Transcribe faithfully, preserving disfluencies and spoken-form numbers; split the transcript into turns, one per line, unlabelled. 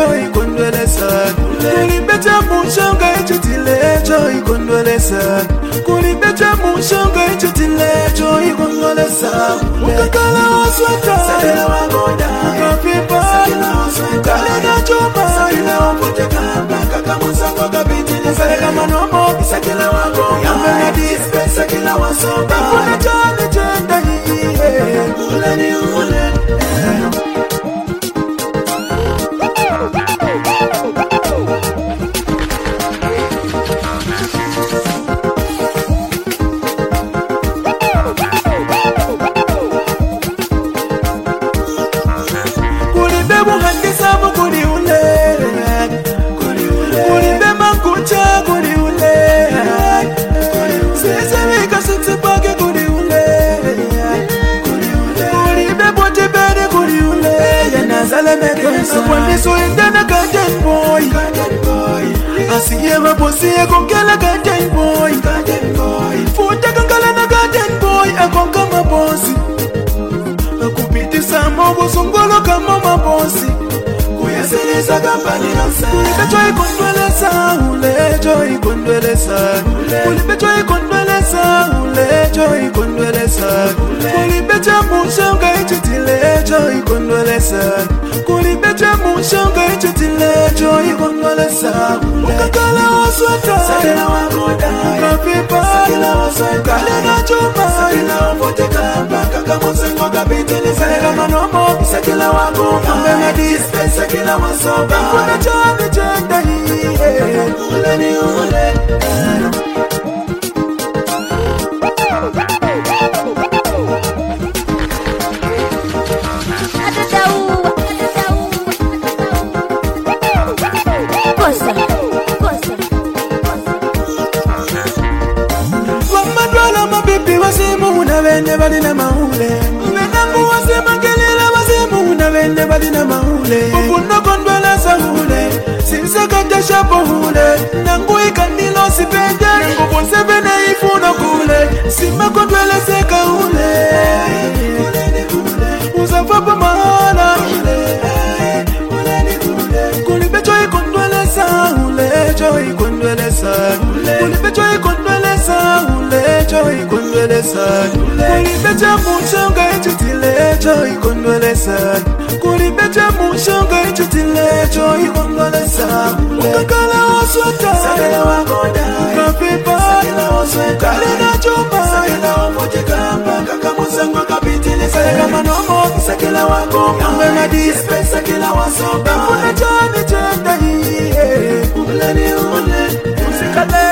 joy kondwelesa kulibecha mushonga echitile joy kondwelesa kulibecha mushonga echitile joy kondwelesa ukakala waswata sakila wagoda kapipa sakila waswata kalena choma sakila wapoteka kaka musango kapitile sakila manomo sakila wagoda yamena dispe sakila wasoba kuna chane chenda hiye ule ni ule So in the garden boy, I see him a pussy, a conquer garden boy, garden boy. For the conquer garden boy, a conquer my bossy. A cupid some more songolo come on my bossy. Kuya says a company outside. The joy convalesa, ule joy convalesa, ule joy convalesa, ule joy convalesa, ule better motion guide to joy convalesa. Kulibecha mushonga echitile joy kondwalesa ukakala waswata sakila wagoda kapipa sakila waswata kalena choma sakila wapoteka kaka musango kapitile sakila manomo sakila wagoda yamena dispe sakila wasoba kuna chane chenda hiye ule ni ule Vende badina maule Menambu wasema kelele wasemu na vende badina maule Ufuno kondwela sa hule Sinsa kata shapo hule Nangu ikandilo sipende Nangu ponse vene ifuno kule Sima kondwela seka hule Uzafapo mahala Kulibecho ikondwela sa hule Joy kondwela sa Kulibecho ikondwela sa hule Joy kondwela sa Kulibecha mushonga echitile joy kondwelesa Kulibecha mushonga echitile joy kondwelesa ukakala waswata sakila wagoda kapipa sakila waswata kalena choma sakila wapoteka kaka musango kapitile sakila manomo sakila wagoda yamena dispe sakila wasoba kuna chane chenda hiye ule ni ule usikale